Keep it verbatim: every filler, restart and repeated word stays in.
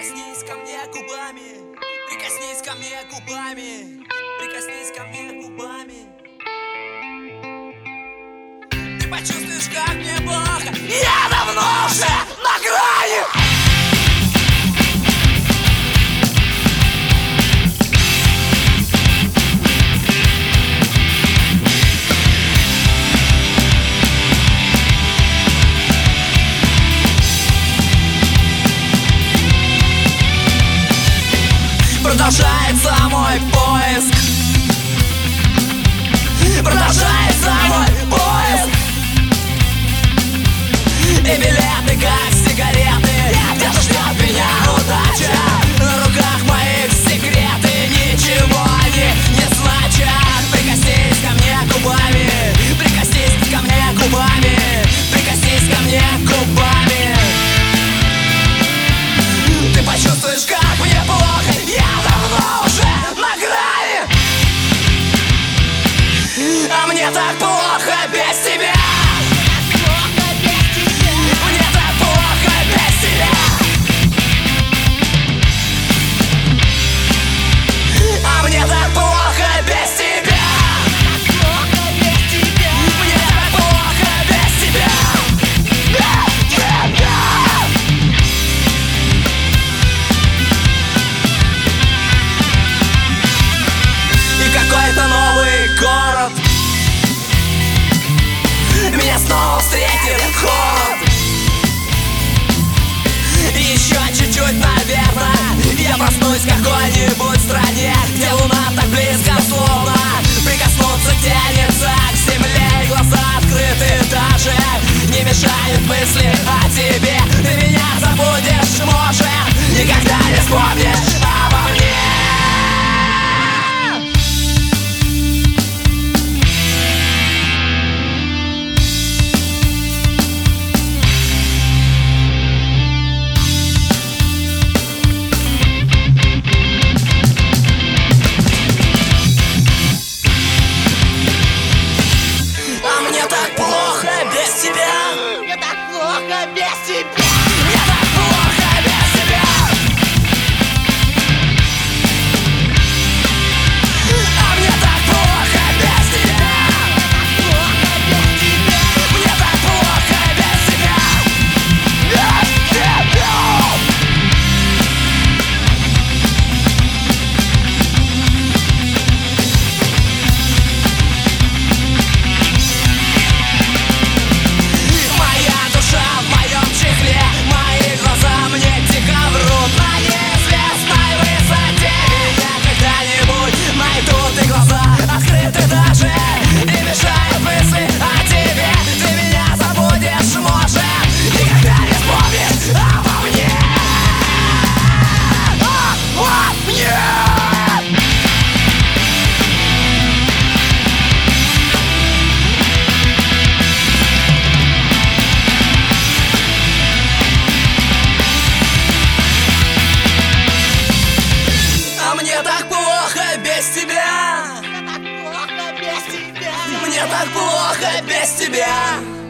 Прикоснись ко мне губами, прикоснись ко мне губами, прикоснись ко мне губами. Ты почувствуешь, как мне плохо. Я давно уже на грани. Продолжается мой поиск, продолжается мой поиск. И билеты как сигареты, где-то ждет меня удача. На руках моих секреты ничего они не значат. Прикоснись ко мне губами, прикоснись ко мне губами, прикоснись ко мне губами. Ты почувствуешь, как мне плохо. Я давно уже на грани, а мне так плохо без тебя. Мне так плохо без тебя. А мне так плохо без тебя. Мне так плохо без тебя. Какой-то новый город меня снова встретит холод. Еще чуть-чуть, наверное, я проснусь в какой-нибудь стране, где луна так близко, словно прикоснуться тянется к земле. И глаза открыты, даже не мешают мысли о тебе. Ты меня забудешь, может, никогда не вспомнишь обо мне. Мне так плохо без тебя. Мне так плохо без тебя. Мне так плохо без тебя. А мне так плохо без тебя. Мне так плохо без тебя. Без тебя. Мне так плохо без тебя. Мне так плохо без тебя. Мне так плохо без тебя.